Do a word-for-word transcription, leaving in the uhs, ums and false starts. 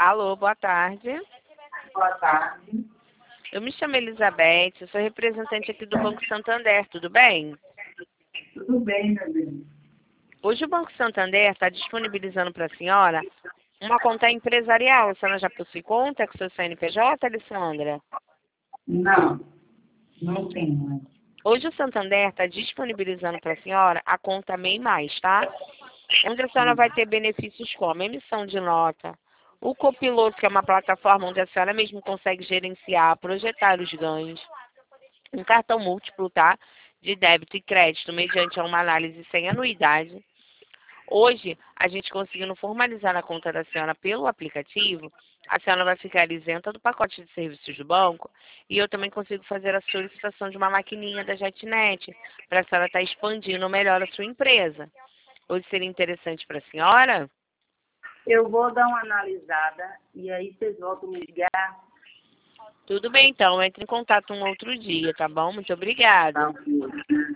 Alô, boa tarde. Boa tarde. Eu me chamo Elizabeth, eu sou representante aqui do Banco Santander, tudo bem? Tudo bem, meu bem. Hoje o Banco Santander está disponibilizando para a senhora uma conta empresarial. A senhora já possui conta com seu C N P J, Alessandra? Não, não tenho. Hoje o Santander está disponibilizando para a senhora a conta MEI Mais, tá? Onde a senhora vai ter benefícios como emissão de nota, o copiloto, que é uma plataforma onde a senhora mesmo consegue gerenciar, projetar os ganhos, um cartão múltiplo, tá? De débito e crédito, mediante uma análise sem anuidade. Hoje, a gente conseguindo formalizar a conta da senhora pelo aplicativo, a senhora vai ficar isenta do pacote de serviços do banco e eu também consigo fazer a solicitação de uma maquininha da JetNet para a senhora estar expandindo melhor a sua empresa. Hoje seria interessante para a senhora? Eu vou dar uma analisada e aí vocês voltam a me ligar. Tudo bem, então. Entre em contato um outro dia, tá bom? Muito obrigada. Tá, filho.